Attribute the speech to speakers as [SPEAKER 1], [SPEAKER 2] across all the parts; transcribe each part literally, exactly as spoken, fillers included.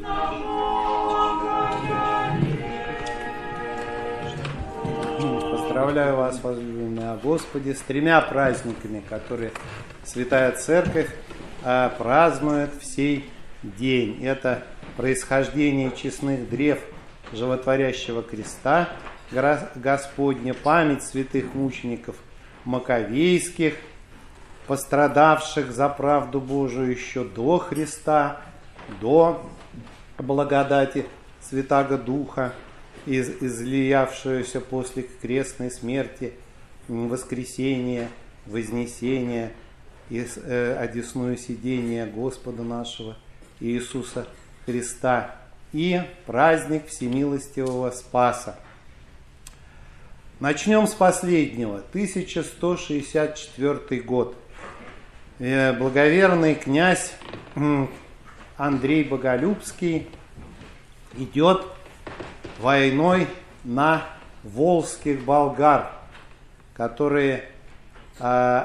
[SPEAKER 1] Поздравляю вас, возлюбленные Господи, с тремя праздниками, которые Святая Церковь э, празднует в сей день. Это происхождение честных древ животворящего креста Господня, память святых мучеников Маковейских, пострадавших за правду Божию еще до Христа, до благодати Святаго Духа, из, излиявшуюся после крестной смерти, воскресения, вознесения и э, одесную сидения Господа нашего Иисуса Христа, и праздник Всемилостивого Спаса. Начнем с последнего, тысяча сто шестьдесят четвёртый год. Э, благоверный князь э, Андрей Боголюбский идет войной на волжских болгар, которые э,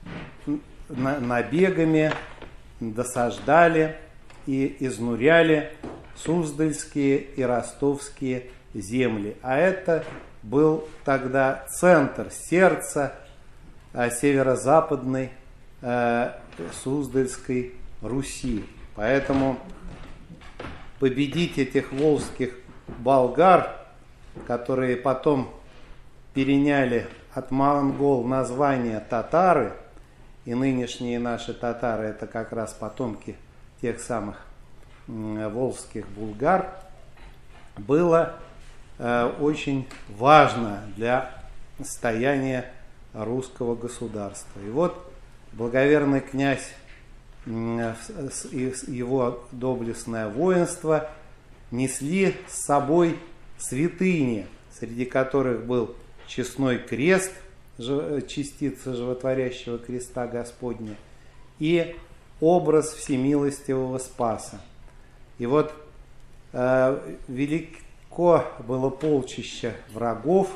[SPEAKER 1] набегами досаждали и изнуряли суздальские и ростовские земли. А это был тогда центр, сердце э, северо-западной э, Суздальской Руси. Поэтому победить этих волжских болгар, которые потом переняли от монгол название татары, и нынешние наши татары это как раз потомки тех самых волжских булгар, было э, очень важно для состояния русского государства. И вот благоверный князь э, и его доблестное воинство несли с собой святыни, среди которых был честной крест, частица животворящего креста Господня, и образ всемилостивого Спаса. И вот э, велико было полчище врагов,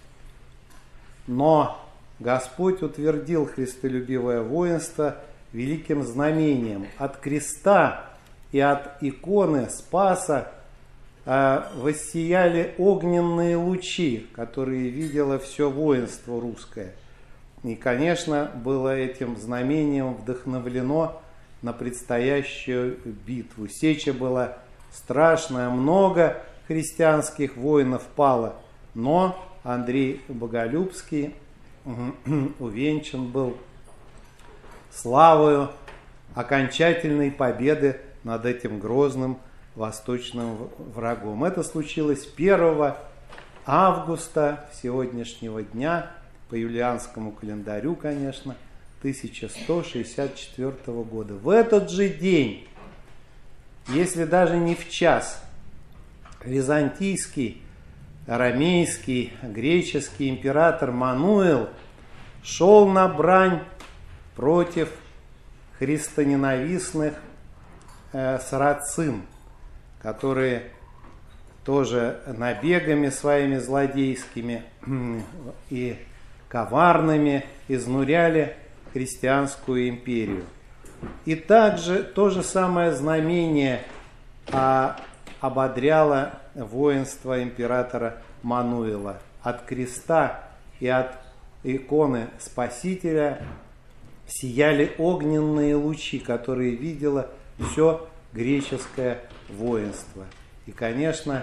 [SPEAKER 1] но Господь утвердил христолюбивое воинство великим знамением. От креста и от иконы Спаса э, воссияли огненные лучи, которые видело все воинство русское. И, конечно, было этим знамением вдохновлено на предстоящую битву. Сеча была страшная, много христианских воинов пало, но Андрей Боголюбский увенчан был славою окончательной победы над этим грозным восточным врагом. Это случилось первого августа сегодняшнего дня, по юлианскому календарю, конечно, тысяча сто шестьдесят четвёртого года. В этот же день, если даже не в час, византийский, арамейский, греческий император Мануил шел на брань против христоненавистных э, сарацин, которые тоже набегами своими злодейскими и коварными изнуряли христианскую империю. И также то же самое знамение а, ободряло воинство императора Мануила. От креста и от иконы Спасителя сияли огненные лучи, которые видело все греческое воинство. И, конечно,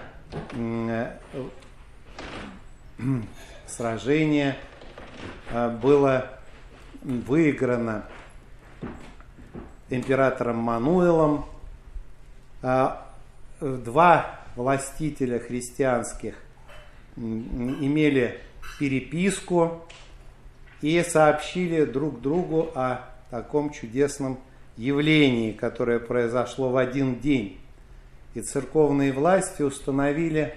[SPEAKER 1] сражение было выиграно императором Мануилом. Два властителя христианских имели переписку и сообщили друг другу о таком чудесном явлении, которое произошло в один день. И церковные власти установили,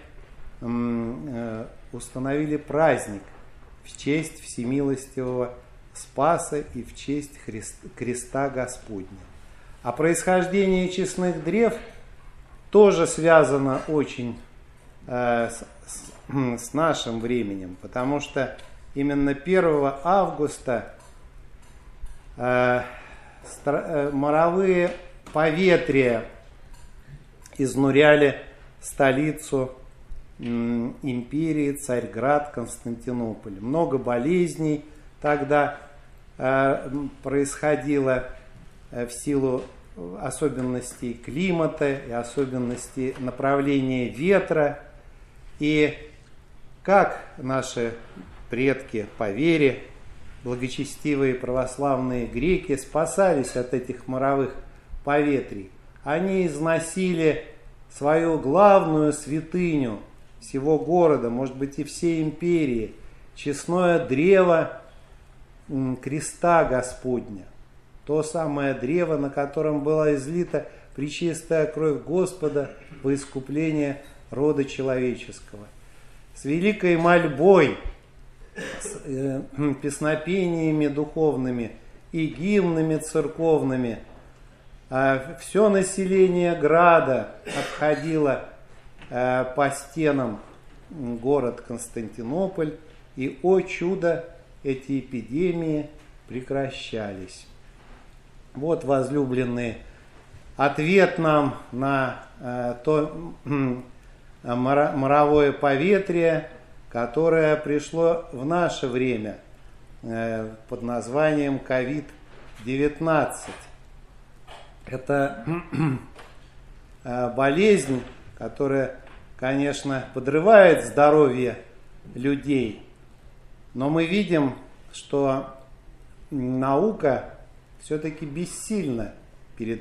[SPEAKER 1] установили праздник в честь всемилостивого Спаса и в честь Христ, креста Господня. А происхождение честных древ тоже связано очень э, с, с нашим временем, потому что именно первого августа э, стра, э, моровые поветрия изнуряли столицу империи, Царьград, Константинополь. Много болезней тогда происходило в силу особенностей климата и особенностей направления ветра. И как наши предки по вере, благочестивые православные греки, спасались от этих моровых поветрий? Они износили свою главную святыню всего города, может быть и всей империи, честное древо креста Господня. То самое древо, на котором была излита пречистая кровь Господа во искупление рода человеческого. С великой мольбой, с э, песнопениями духовными и гимнами церковными э, все население града обходило э, по стенам город Константинополь, и, о чудо, эти эпидемии прекращались. Вот, возлюбленные, ответ нам на э, то э, моровое поветрие, которое пришло в наше время э, под названием ковид девятнадцать. Это э, болезнь, которая, конечно, подрывает здоровье людей, но мы видим, что наука все-таки бессильна перед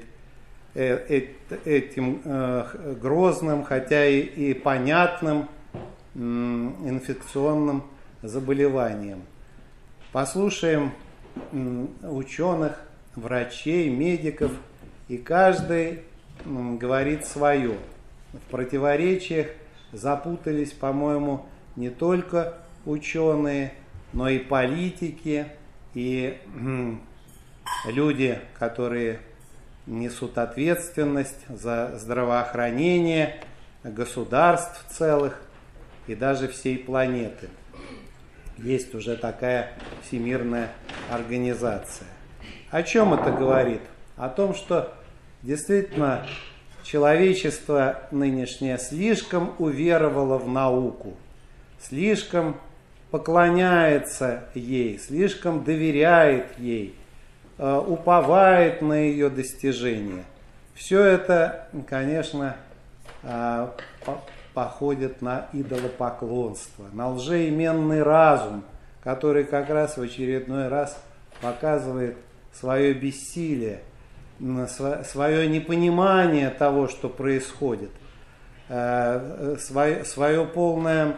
[SPEAKER 1] этим грозным, хотя и понятным инфекционным заболеванием. Послушаем ученых, врачей, медиков, и каждый говорит свое. В противоречиях запутались, по-моему, не только ученые, но и политики, и люди, которые несут ответственность за здравоохранение государств целых и даже всей планеты. Есть уже такая всемирная организация. О чем это говорит? О том, что действительно человечество нынешнее слишком уверовало в науку, слишком поклоняется ей, слишком доверяет ей, уповает на ее достижения. Все это, конечно, походит на идолопоклонство, на лжеименный разум, который как раз в очередной раз показывает свое бессилие, свое непонимание того, что происходит, свое, свое полное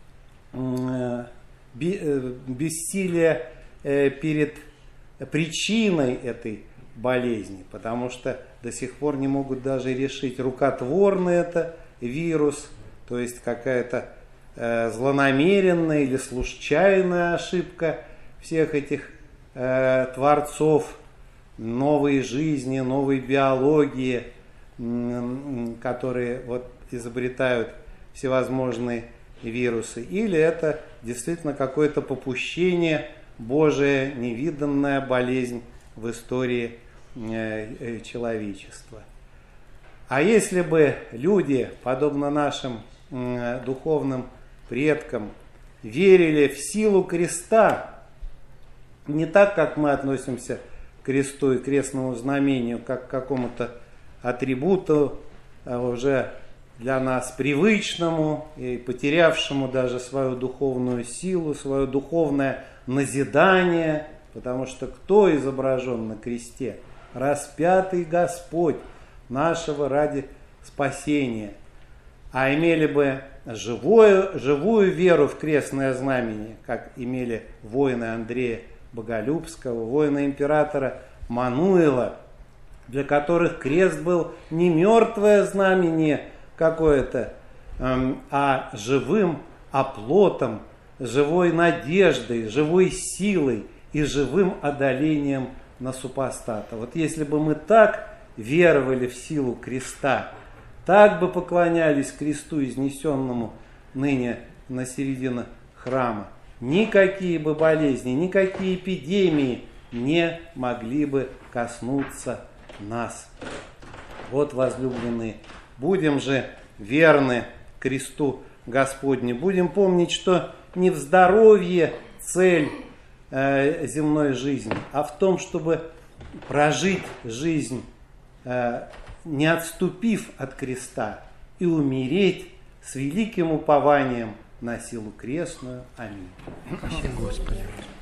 [SPEAKER 1] бессилие перед причиной этой болезни, потому что до сих пор не могут даже решить, рукотворный это вирус, то есть какая-то э, злонамеренная или случайная ошибка всех этих э, творцов новой жизни, новой биологии, э, которые вот изобретают всевозможные вирусы, или это действительно какое-то попущение Божия, невиданная болезнь в истории э, человечества. А если бы люди, подобно нашим э, духовным предкам, верили в силу креста, не так, как мы относимся к кресту и крестному знамению, как к какому-то атрибуту э, уже для нас привычному и потерявшему даже свою духовную силу, свое духовное назидание, потому что кто изображен на кресте? Распятый Господь нашего ради спасения. А имели бы живую, живую веру в крестное знамение, как имели воины Андрея Боголюбского, воины императора Мануила, для которых крест был не мертвое знамение какое-то, а живым оплотом, живой надеждой, живой силой и живым одолением на супостата. Вот если бы мы так веровали в силу креста, так бы поклонялись кресту, изнесенному ныне на середину храма, никакие бы болезни, никакие эпидемии не могли бы коснуться нас. Вот, возлюбленные, Будем же верны кресту Господню. Будем помнить, что не в здоровье цель э, земной жизни, а в том, чтобы прожить жизнь, э, не отступив от креста, и умереть с великим упованием на силу крестную. Аминь.
[SPEAKER 2] Спасибо, Господи.